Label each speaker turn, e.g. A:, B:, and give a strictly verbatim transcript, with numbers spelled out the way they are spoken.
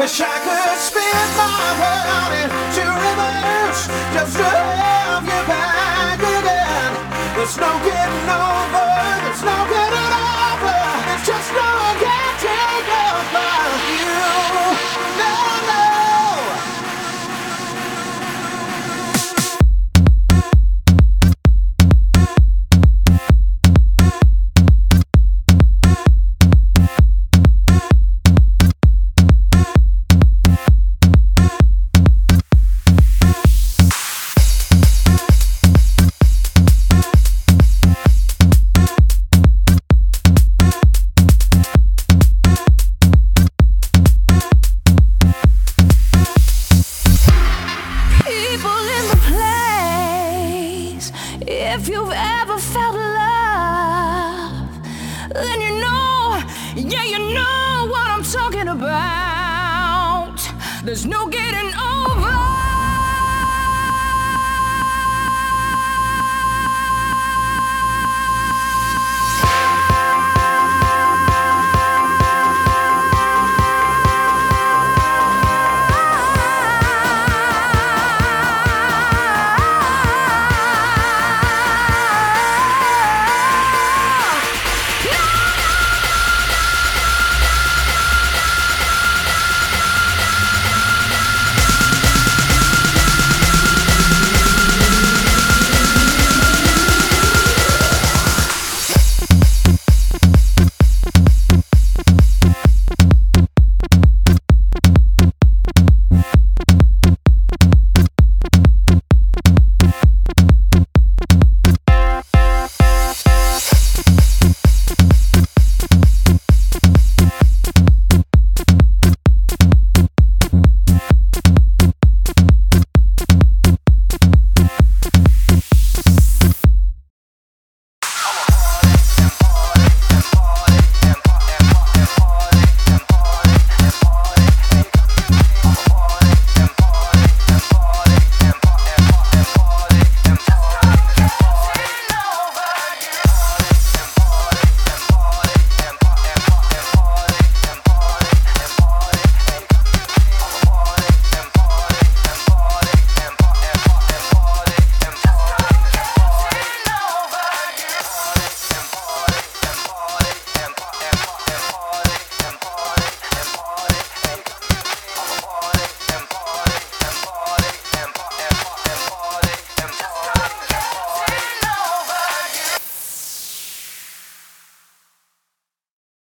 A: wish I could spin my world into reverse just to have you back again. There's no getting over, there's no getting over. It's just no one can take over you. No, no.
B: If you've ever felt love, then you know, yeah, you know what I'm talking about. There's no getting over.